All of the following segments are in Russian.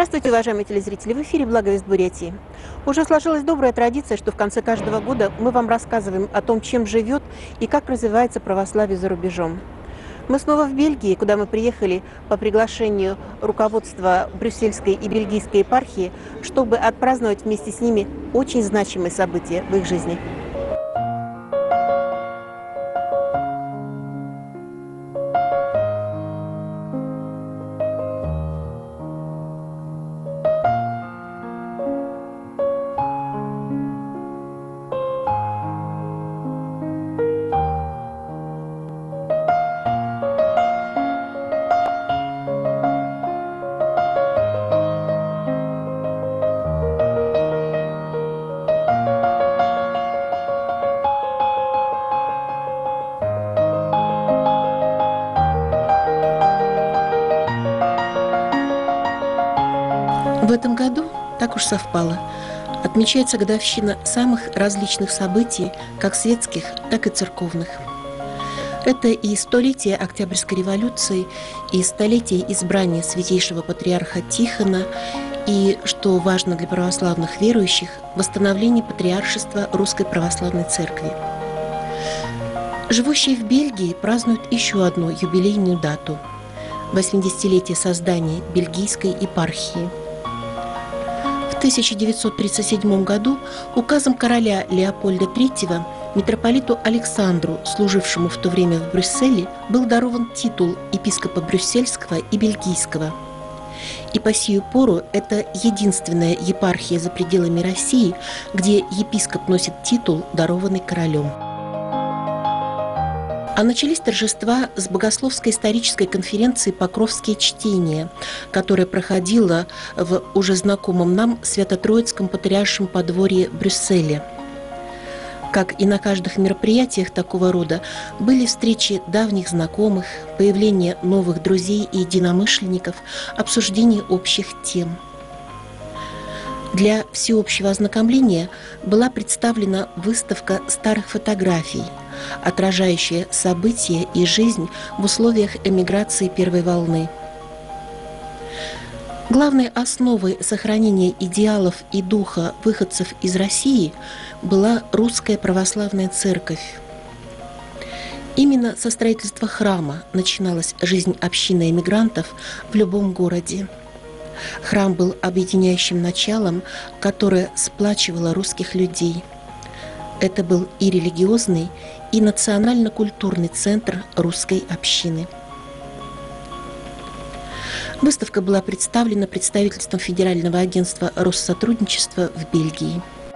Здравствуйте, уважаемые телезрители! В эфире «Благовест Бурятии». Уже сложилась добрая традиция, что в конце каждого года мы вам рассказываем о том, чем живет и как развивается православие за рубежом. Мы снова в Бельгии, куда мы приехали по приглашению руководства брюссельской и бельгийской епархии, чтобы отпраздновать вместе с ними очень значимые события в их жизни. В этом году, так уж совпало, отмечается годовщина самых различных событий, как светских, так и церковных. Это и столетие Октябрьской революции, и столетие избрания святейшего патриарха Тихона, и, что важно для православных верующих, восстановление патриаршества Русской Православной Церкви. Живущие в Бельгии празднуют еще одну юбилейную дату – 80-летие создания бельгийской епархии. В 1937 году указом короля Леопольда III митрополиту Александру, служившему в то время в Брюсселе, был дарован титул епископа брюссельского и бельгийского. И по сию пору это единственная епархия за пределами России, где епископ носит титул, дарованный королем. А начались торжества с богословско-исторической конференции «Покровские чтения», которая проходила в уже знакомом нам Свято-Троицком патриаршем подворье Брюсселя. Как и на каждых мероприятиях такого рода, были встречи давних знакомых, появление новых друзей и единомышленников, обсуждение общих тем. Для всеобщего ознакомления была представлена выставка старых фотографий, отражающая события и жизнь в условиях эмиграции первой волны. Главной основой сохранения идеалов и духа выходцев из России была Русская Православная Церковь. Именно со строительства храма начиналась жизнь общины эмигрантов в любом городе. Храм был объединяющим началом, которое сплачивало русских людей. Это был и религиозный, и национально-культурный центр русской общины. Выставка была представлена представительством Федерального агентства Россотрудничества в Бельгии.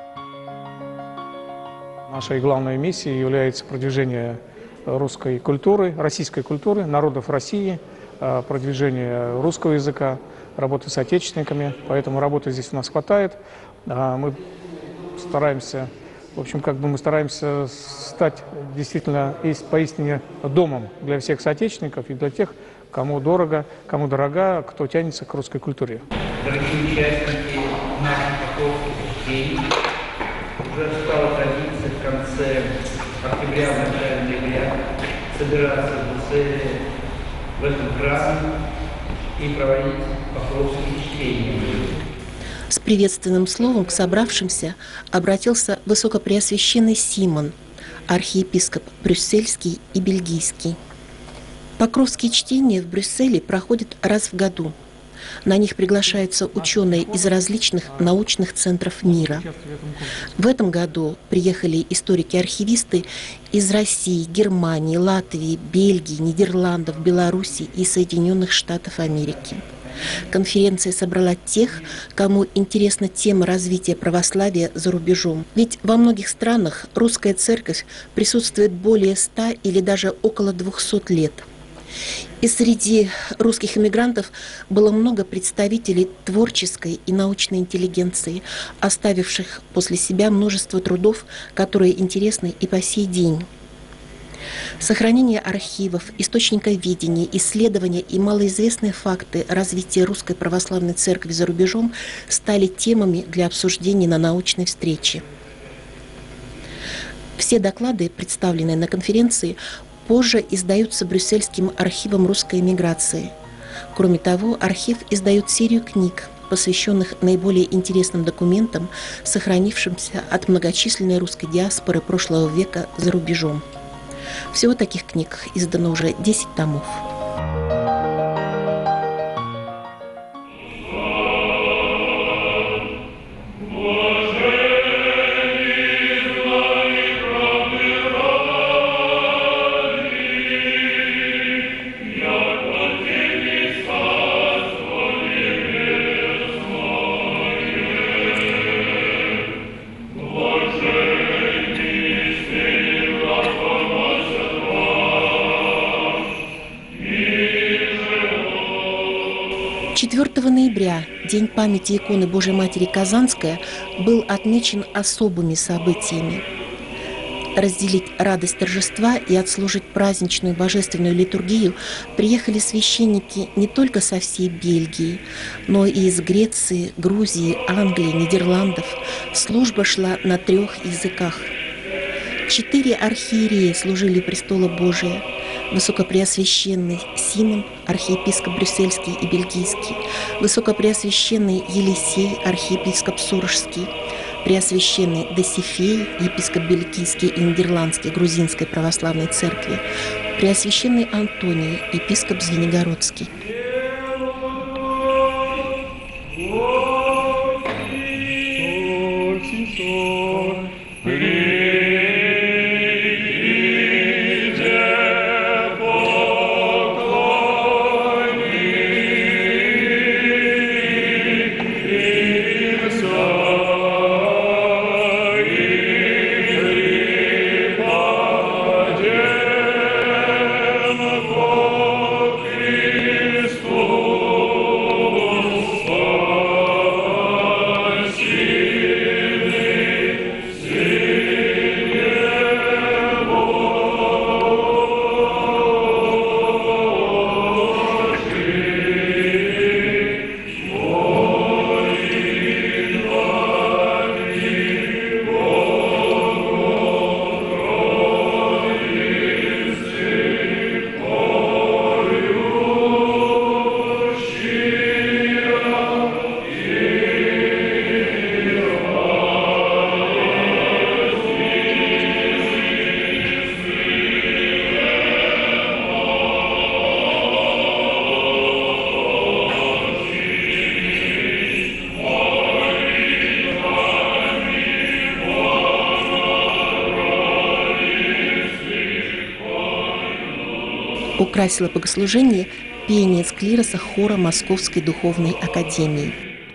Нашей главной миссией является продвижение русской культуры, российской культуры, народов России, продвижение русского языка, работы с отечественниками. Поэтому работы здесь у нас хватает. Мы стараемся, мы стараемся стать действительно поистине домом для всех соотечественников и для тех, кому дорого, кому дорога, кто тянется к русской культуре. Дорогие участники наших покровских чтений, уже стала традиция в конце октября, в начале ноября собираться в Брюсселе, в этом храме и проводить покровские чтения. С приветственным словом к собравшимся обратился высокопреосвященный Симон, архиепископ брюссельский и бельгийский. Покровские чтения в Брюсселе проходят раз в году. На них приглашаются ученые из различных научных центров мира. В этом году приехали историки-архивисты из России, Германии, Латвии, Бельгии, Нидерландов, Беларуси и Соединенных Штатов Америки. Конференция собрала тех, кому интересна тема развития православия за рубежом. Ведь во многих странах русская церковь присутствует более 100 или даже около 200 лет. И среди русских эмигрантов было много представителей творческой и научной интеллигенции, оставивших после себя множество трудов, которые интересны и по сей день. Сохранение архивов, источниковедение, исследования и малоизвестные факты развития Русской Православной Церкви за рубежом стали темами для обсуждений на научной встрече. Все доклады, представленные на конференции, позже издаются Брюссельским архивом русской эмиграции. Кроме того, архив издает серию книг, посвященных наиболее интересным документам, сохранившимся от многочисленной русской диаспоры прошлого века за рубежом. Всего таких книг издано уже 10 томов. Ноября, День памяти иконы Божией Матери Казанская, был отмечен особыми событиями. Разделить радость торжества и отслужить праздничную божественную литургию приехали священники не только со всей Бельгии, но и из Греции, Грузии, Англии, Нидерландов. Служба шла на 3 языках. 4 архиерея служили у престола Божия: Высокопреосвященный Симон, архиепископ Брюссельский и Бельгийский, Высокопреосвященный Елисей, архиепископ Сурожский, Преосвященный Досифей, епископ Бельгийский и Нидерландский Грузинской православной церкви, Преосвященный Антоний, епископ Звенигородский. Украсило богослужение пение с клироса хора Московской духовной академии.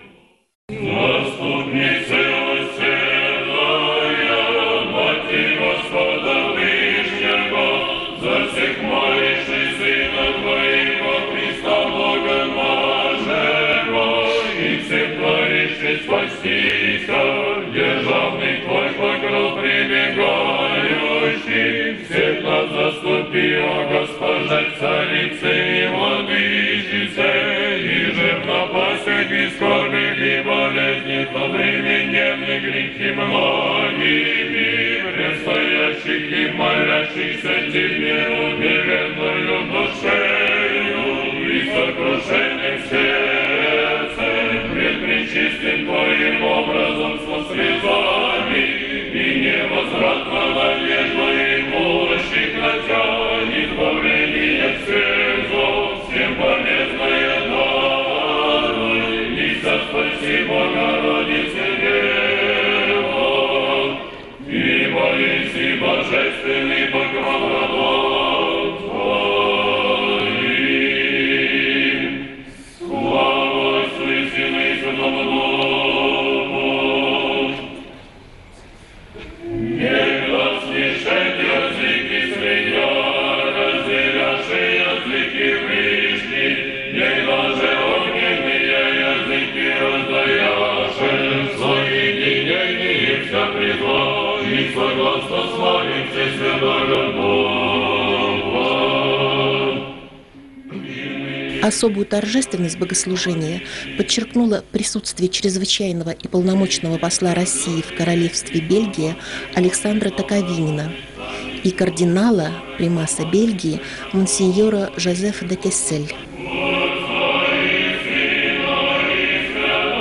Заступи, о Госпоже, царице и владычице, и же в напастях и скорбях и болезнях одновременно грехи многими, предстоящих и молящихся Тебе умеренную душею и сокрушенным сердцем, пред пречистым Твоим образом со слезами и невозвратно надеждой мощи хотя избавление всех зол, всем полезное даруй, и спаси Богородице Дева, ибо еси божественный покровитель Твоим. Слава Отцу и Сыну и Святому Духу. Особую торжественность богослужения подчеркнуло присутствие чрезвычайного и полномочного посла России в королевстве Бельгия Александра Таковинина и кардинала примаса Бельгии монсеньора Жозефа де Кессель.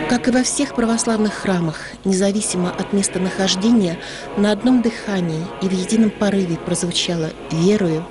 Как и во всех православных храмах, независимо от местонахождения, на одном дыхании и в едином порыве прозвучало «Верую».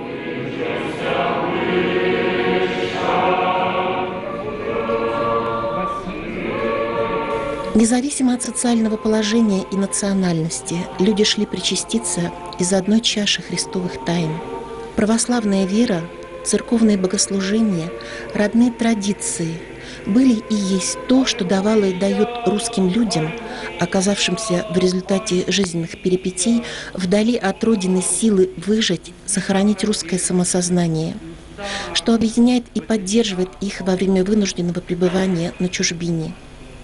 Независимо от социального положения и национальности, люди шли причаститься из одной чаши христовых тайн. Православная вера, церковные богослужения, родные традиции были и есть то, что давало и дает русским людям, оказавшимся в результате жизненных перипетий вдали от родины, силы выжить, сохранить русское самосознание, что объединяет и поддерживает их во время вынужденного пребывания на чужбине.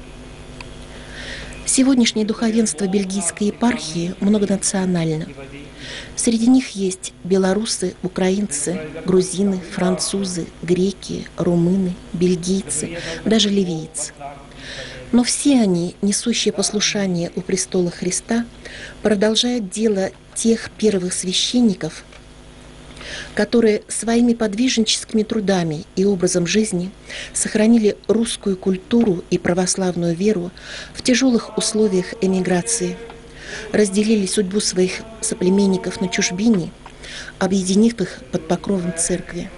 Сегодняшнее духовенство бельгийской епархии многонационально. Среди них есть белорусы, украинцы, грузины, французы, греки, румыны, бельгийцы, даже ливийцы. Но все они, несущие послушание у престола Христа, продолжают дело тех первых священников, которые своими подвижническими трудами и образом жизни сохранили русскую культуру и православную веру в тяжелых условиях эмиграции, разделили судьбу своих соплеменников на чужбине, объединив их под покровом церкви.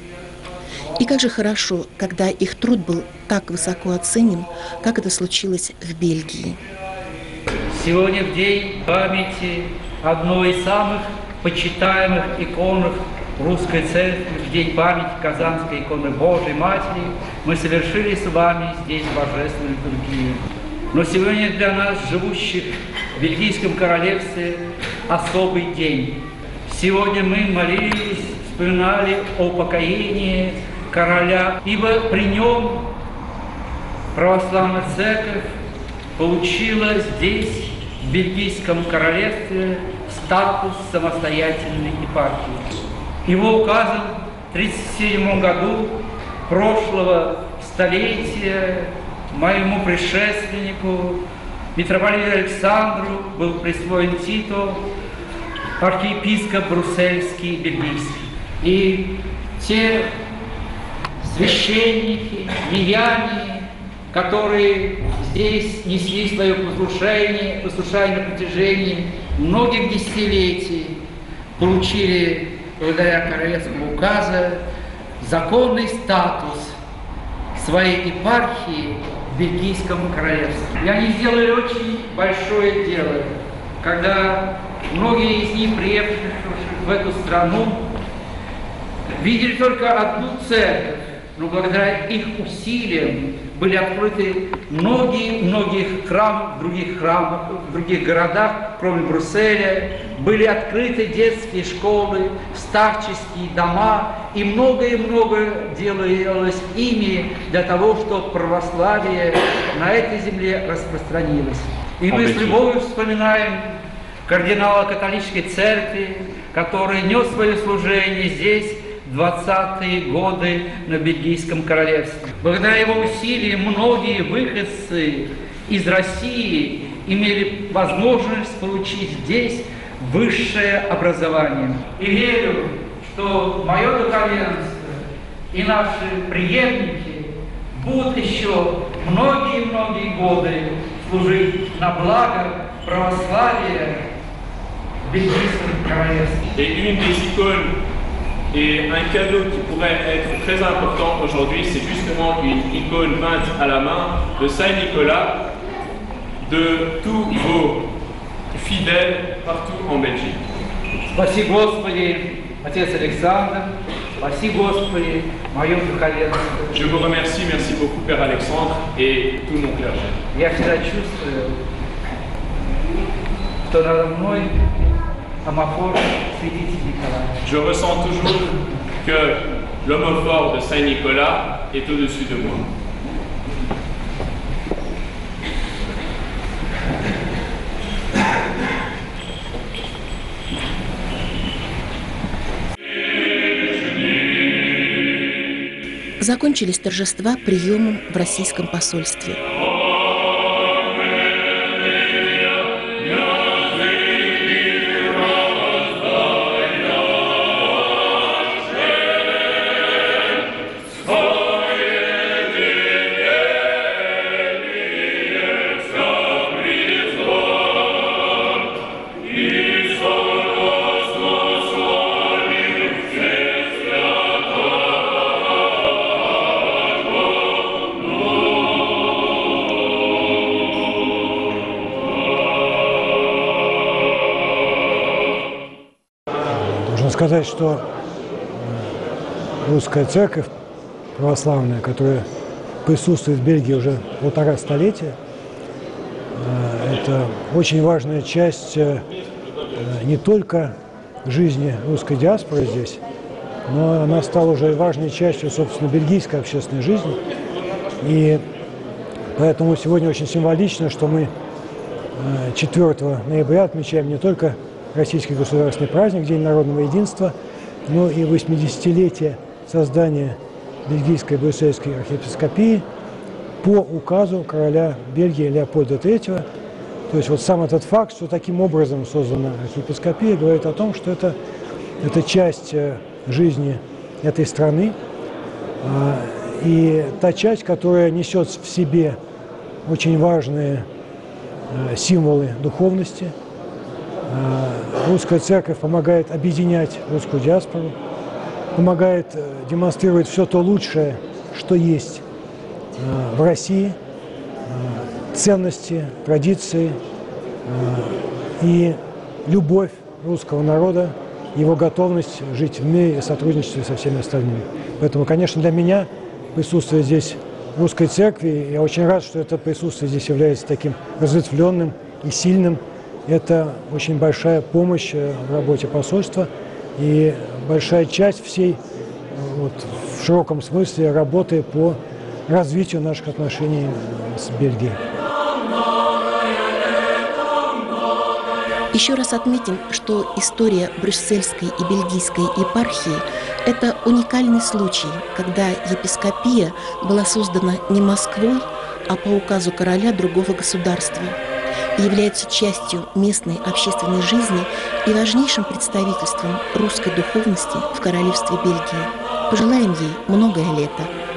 И как же хорошо, когда их труд был так высоко оценен, как это случилось в Бельгии. Сегодня в день памяти одной из самых почитаемых икон русской церкви, в день памяти Казанской иконы Божией Матери, мы совершили с вами здесь божественную литургию. Но сегодня для нас, живущих в Бельгийском королевстве, особый день. Сегодня мы молились, вспоминали о упокоении короля, ибо при нем православная церковь получила здесь, в Бельгийском королевстве, статус самостоятельной епархии. Его указом в 1937 году прошлого столетия моему предшественнику, митрополиту Александру, был присвоен титул архиепископ Брюссельский и Бельгийский. И те священники, миряне, которые здесь несли свое послушание на протяжении многих десятилетий, получили благодаря королевскому указу законный статус своей епархии в Бельгийском королевстве. И они сделали очень большое дело, когда многие из них, приехавших в эту страну, видели только одну церковь, но благодаря их усилиям были открыты многие храмы в других городах, кроме Брюсселя, были открыты детские школы, старческие дома, и многое делалось ими для того, чтобы православие на этой земле распространилось. И мы с любовью вспоминаем кардинала католической церкви, который нес свое служение здесь, 20-е годы на Бельгийском королевстве. Благодаря его усилиям многие выходцы из России имели возможность получить здесь высшее образование. И верю, что мое духовенство и наши преемники будут еще многие годы служить на благо православия в Бельгийском королевстве. Et un cadeau qui pourrait être très important aujourd'hui, c'est justement une icône peinte à la main de Saint-Nicolas, de tous vos fidèles partout en Belgique. Спаси Господи, отец Александр, спаси Господи, мое духовенство. Je vous remercie, merci beaucoup Père Alexandre et tout mon clergé. Я всегда чувствую, что надо мной амофор святитель Николай. Je ressens toujours que l'homophore de Saint-Nicolas est au-dessus de moi. Закончились торжества приемом в российском посольстве. сказать, что русская церковь православная, которая присутствует в Бельгии уже 1,5 столетия, это очень важная часть не только жизни русской диаспоры здесь, но она стала уже важной частью, собственно, бельгийской общественной жизни. И поэтому сегодня очень символично, что мы 4 ноября отмечаем не только российский государственный праздник, День народного единства, но и 80-летие создания Бельгийской и Брюссельской архиепископии по указу короля Бельгии Леопольда III. То есть вот сам этот факт, что таким образом создана архиепископия, говорит о том, что это часть жизни этой страны, и та часть, которая несет в себе очень важные символы духовности. Русская церковь помогает объединять русскую диаспору, помогает демонстрировать все то лучшее, что есть в России, ценности, традиции и любовь русского народа, его готовность жить в мире и сотрудничестве со всеми остальными. Поэтому, конечно, для меня присутствие здесь русской церкви, я очень рад, что это присутствие здесь является таким разветвленным и сильным. Это очень большая помощь в работе посольства и большая часть всей, вот, в широком смысле, работы по развитию наших отношений с Бельгией. Еще раз отметим, что история брюссельской и бельгийской епархии – это уникальный случай, когда епископия была создана не Москвой, а по указу короля другого государства, и является частью местной общественной жизни и важнейшим представительством русской духовности в королевстве Бельгии. Пожелаем ей многое лето.